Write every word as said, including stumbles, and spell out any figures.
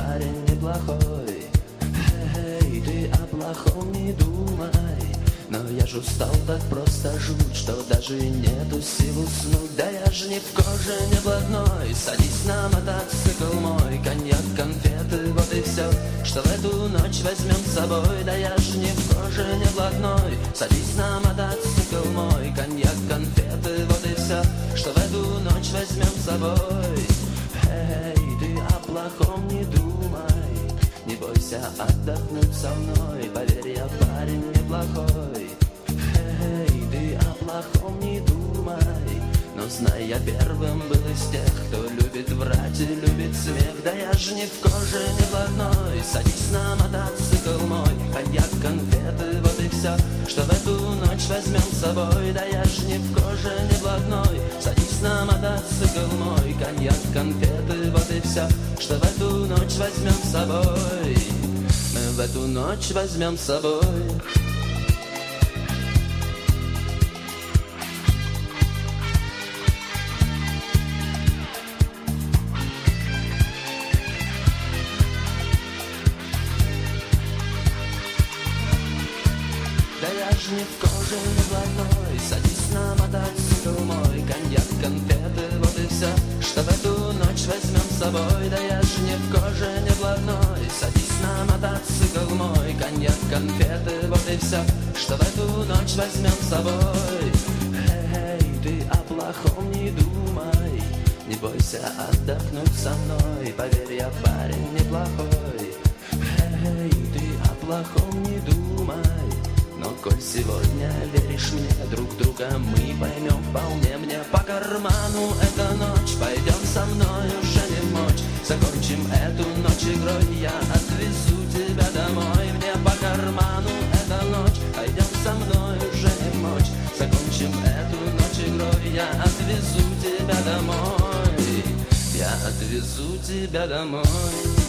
парень неплохой. Эй, ты о плохом не думай. Но я ж устал так просто жуть, что даже нету сил уснуть. Да я ж не в коже, не блатной. Садись на мотоцикл мой, коньяк, конфеты, вот и все, что в эту ночь возьмем с собой. Да я ж не в коже, не блатной. Садись на мотоцикл мой, коньяк, конфеты, вот и все, что в эту ночь возьмем с собой. Эй, ты о плохом не думай. Не бойся отдохнуть со мной, поверь, я парень неплохой. Эй, ты о плохом не думай. Но знай, я первым был из тех, кто любит врать и любит смех. Да я ж не в коже, не блатной. Садись на мотоцикл мой, коньяк, конфеты, вот и все, что в эту ночь возьмем с собой. Да я ж не в коже, не блатной. Садись на мотоцикл мой, коньяк, конфеты, вот и все, что в эту ночь возьмем с собой. Мы в эту ночь возьмем с собой. Да я ж не в коже, не блатной. Садись на мотоцикл мой, коньяк, конфеты, вот и все, что в эту ночь возьмем с собой. Да я ж не в коже, не блатной. Садись на мотоцикл мой, коньяк, конфеты, вот и все, что в эту ночь возьмем с собой. Эй, ты о плохом не думай. Не бойся отдохнуть со мной, поверь, я парень неплохой. Эй, ты о плохом не думай. Но коль сегодня веришь мне, друг друга мы поймем вполне. Мне по карману эта ночь, пойдем со мной уже не в ночь. Закончим эту ночь игрой, я отвезу тебя домой. Мне по карману эта ночь, пойдем со мной уже не в ночь. Закончим эту ночь игрой, я отвезу тебя домой. Я отвезу тебя домой.